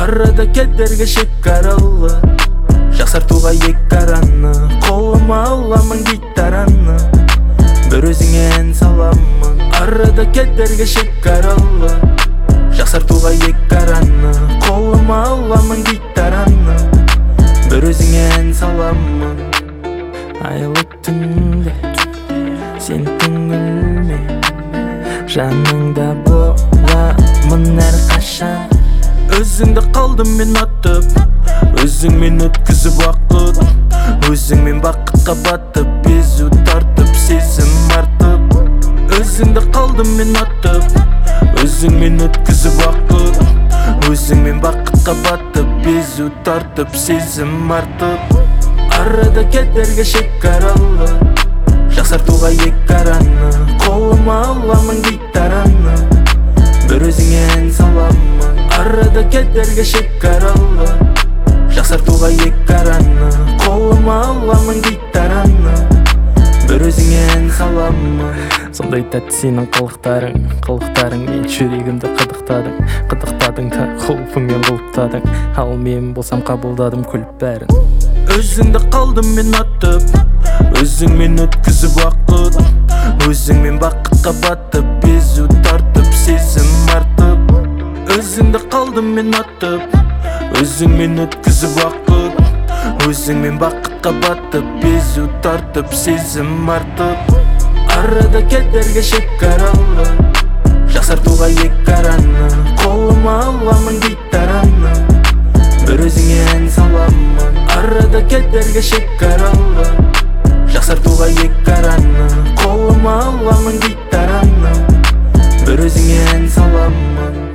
Арада кедерге шекаралы, жақсартуға ек араны. Қолыма аламын гитараны, бір өзіңе ән саламын. Арада кедерге шекаралы, жақсартуға ек араны. Қолыма аламын гитараны, бір өзіңе ән саламын. Айлы түнде сен көңілме, жаныңда боламын әрқашан. Өзіңді қалдым мен атып, өзіңмен өткізіп уақыт. Өзіңмен бақытқа батып, езу тартып, сезім артып. Өзіңді қалдым мен атып, өзіңмен өткізіп уақыт. Өзіңмен бақытқа батып, езу тартып, сезім артып. Арада кедерге шекаралы, жақсартуға ек араны. Қолыма аламын гитараны, бір өзіңе ән саламын. Арада кедерге шекаралы, жақсартуға ек араны. Қолыма аламын гитараны, бір өзіңе ән саламын. Сондай тәтті сенің қылықтарың мен жүрегімді қыдықтадың да құлпыңмен құлыптадың. Ал мен болсам қабылдадым күліп бәрін. Өзіңді қалдым мен атып, өзіңмен өткізіп уақыт. Өзіңмен бақытқа батып, езу тартып, сезім артып. Өзіңді қалдым мен атып, өзіңмен өткізіп уақыт. Өзіңмен бақытқа батып, езу тартып, сезім артып. Арада кедерге шекаралы, жақсартуға ек араны. Қолыма аламын гитараны, бір өзіңе ән саламын. Арада кедерге шекаралы, жақсартуға ек араны. Қолыма аламын гитараны, бір өзіңе ән саламын.